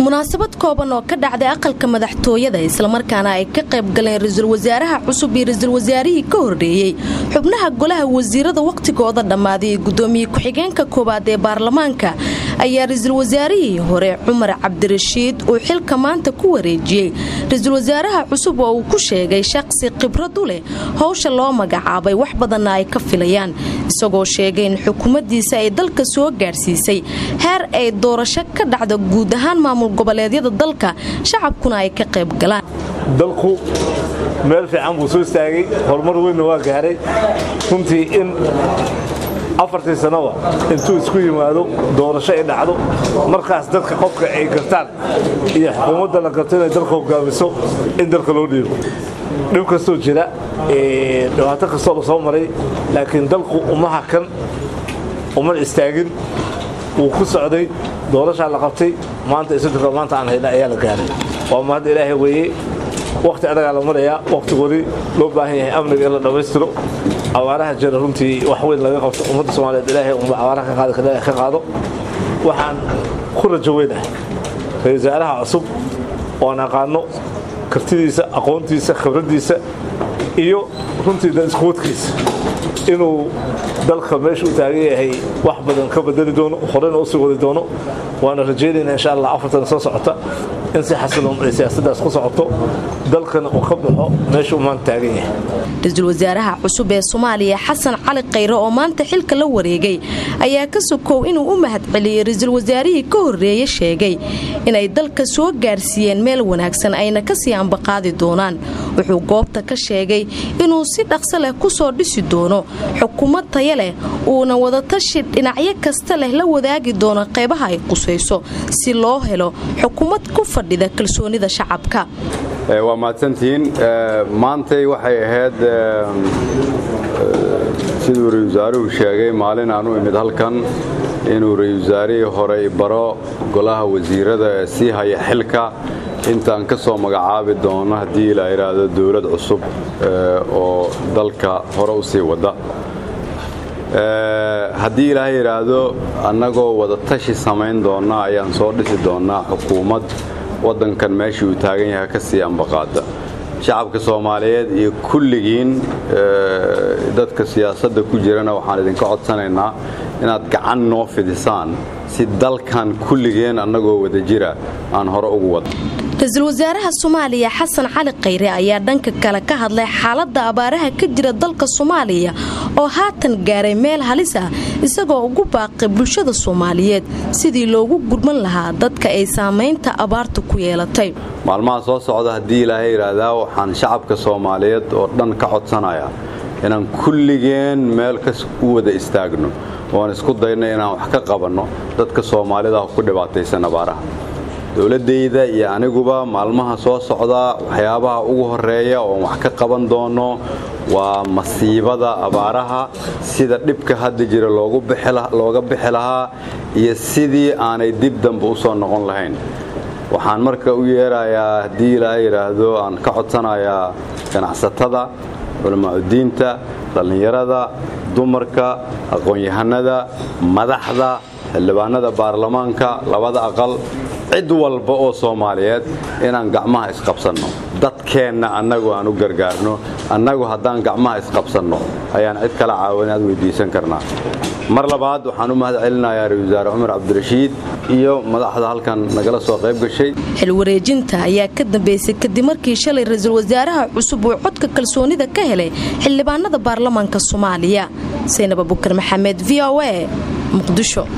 munaasabad kooban oo ka dhacday aqalka madaxtooyada isla markaana ay ka qayb galeen ra'iisul wasaaraha cusub iyo ra'iisul wasaarihii ka horreeyay xubnaha golaha wasiirada waqtigooda dhamaaday gudoomiye ku-xigeenka koobaad ee baarlamaanka ayaa ra'iisul wasaarihii hore Cumar Cabdirashiid oo xilka maanta ku wareejiyay ra'iisul wasaaraha cusub oo uu ku sheegay shaqsi khibrad u leh hawsha loo magacaabay wax badan ay ka filayaan isagoo sheegay in xukuumaddiisa ay dalka soo gaarsiisay heer ay doorasho ka dhacdo guud ahaan maamul goboleedyada dalka shacabkuna ay ka qayb galaan dalku meel fiican buu soo istaagay horumar weyn waa gaaray runtii in 4 sano intuu isku yimaado doorasho ay dhacdo markaas dadka qofka ay gartaan iyo xukuumadda la gartay inay dalka hogaamiso in dalka loo dhiibo dhib kastoo jira dhibaato kastoo la soo maray laakiin dalku umaha kan uma istaagin uu ku socday doorasho la qabtay maanta isagoo maanta aan hayna ayaa la gaaray waa mahad Ilaahay weeye waqti adag la maraya waqti wali loo baahan yahay amniga in la dhameystiro awaaraha jira runtii wax weyn laga qabto ummadda Soomaaliyeed Ilaahay uu awaaraha ka qaado waxaan ku rajaynayaa ra'iisul wasaaraha cusub oo naqaano kartidiisa aqoontiisa khibradiisa iyo runtii iskuwadkiisa inuu dalka meesha u taagan yahay wax badan ka bedeli doono horena u sii wadi doono waana rajaynaynaa insha Allah 4 sano socota in si xasiloon ay siyaasaddaas ku socoto dalkana uu ka baxo meesha uu maanta taagan yahay ra'iisul wasaaraha cusub ee Soomaaliya Xasan Cali Khayre oo maanta xilka la wareegay ayaa ka sokow inuu u mahad celiyay ra'iisul wasaarihii ka horreeyay sheegay inay dalka soo gaarsiiyeen meel wanaagsan ayna ka sii anbaqaadi doonaan wuxuu goobta ka sheegay inuu si dhaqso leh ku soo dhisi doono xukuumad tayo leh uuna wada tashi dhinacyo kasta leh la wadaagi doono qaybaha ay qusayso si loo helo xukuumad ku fadhida kalsoonida shacabka waa maadsantiin maantay waxay ahayd siduu ra'iisul wasaaruhu sheegay maalin aanu imid halkan inuu ra'iisul wasaarihii hore baro golaha wasiirada si haya xilka intaan ka soo magacaabi doono haddii la yiraahdo dawlad cusub oo dalka hore u sii wada haddii ilaahay yiraahdo annagoo wada tashi samayn doona ayaan soo dhisi doonaa xukuumad wadankan meeshii uu taagan yahay ka sii anbaqaada shacabka Soomaaliyeed iyo kulligiin dadka siyaasadda ku jirana waxaan idinka codsanaynaa inaad gacan noo fidisaan si dalkan kulligeen annagoo wada jira aan hore ugu wado ra'iisul wasaaraha Soomaaliya Xasan Cali Khayre ayaa dhanka kale ka hadlay xaaladda abaaraha ka jira dalka Soomaaliya oo haatan gaaray meel halis ah isagoo ugu baaqay bulshada Soomaaliyeed sidii loogu gurman lahaa dadka ay saameynta abaartu ku yeelatay maalmaha soo socda haddii Ilaahay yiraahdo waxaan shacabka Soomaaliyeed oo dhan ka codsanayaa inaan kulligeen meel ka wada istaagno oo isku dayno inaan wax ka qabanno dadka Soomaalida ku dhibaataysan abaaraha dawladdeeda iyo aniguba maalmaha soo socda waxyaabaha ugu horeeya oo wax ka qaban doono waa masiibada abaaraha sida dhibka hadda jira looga bixi lahaa iyo sidii aanay dib dambe u soo noqon lahayn waxaan marka u yeerayaa haddii Ilaahay yiraahdo aan ka codsanayaa ganacsatada culimada dhalinyarada dumarka aqoon-yahanada madaxda xildhibaanada baarlamaanka labada aqal cid walba oo Soomaaliyeed inaan gacmaha isqabsano dadkeena annagu aan u gargaarno annagu haddaan gacmaha isqabsano ayaan cid kala caawinaad weydiisan karnaa mar labaad waxaan u mahad celinayaa ra'iisul wasaare Cumar Cabdirashiid iyo madaxda halkan nagala soo qayb gashay xil wareejinta ayaa ka dambeysay kadib markii shalay ra'iisul wasaaraha cusub uu codka kalsoonida ka helay xildhibaanada baarlamaanka Soomaaliya Saynab Abubakar Maxamed VOA Muqdisho